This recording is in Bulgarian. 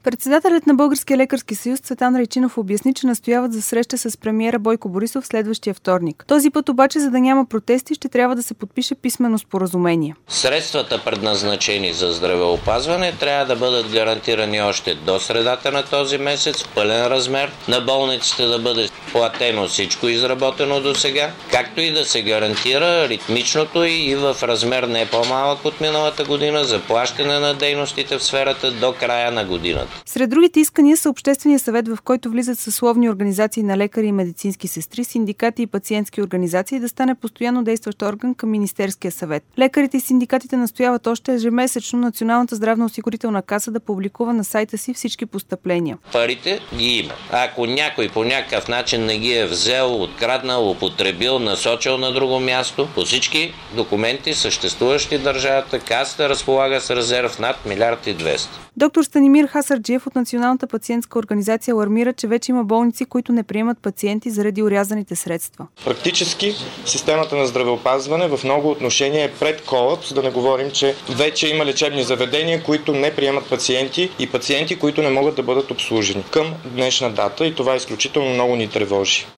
Председателят на Българския лекарски съюз Цветан Райчинов обясни, че настояват за среща с премиера Бойко Борисов следващия вторник. Този път обаче, за да няма протести, ще трябва да се подпише писмено споразумение. Средствата, предназначени за здравеопазване, трябва да бъдат гарантирани още до средата на този месец в пълен размер. На болниците да бъде платено всичко изработено до сега, както и да се гарантира ритмичното и в размер не по-малък от миналата година за плащане на дейностите в сферата до края на годината. Сред другите искания са Обществения съвет, в който влизат съсловни организации на лекари и медицински сестри, синдикати и пациентски организации, да стане постоянно действащ орган към Министерския съвет. Лекарите и синдикатите настояват още ежемесечно Националната здравноосигурителна каса да публикува на сайта си всички постъпления. Парите ги има. Ако някой по някакъв начин не ги е взел, откраднал, употребил, насочил на друго място, по всички документи, съществуващи държавата, касата разполага с резерв над 1,2 милиарда. Доктор Станимир Хасарджиев от Националната пациентска организация алармира, че вече има болници, които не приемат пациенти заради орязаните средства. Практически системата на здравеопазване в много отношения е пред колапс, да не говорим, че вече има лечебни заведения, които не приемат пациенти и пациенти, които не могат да бъдат обслужени към днешна дата, и това изключително много ни тревожи.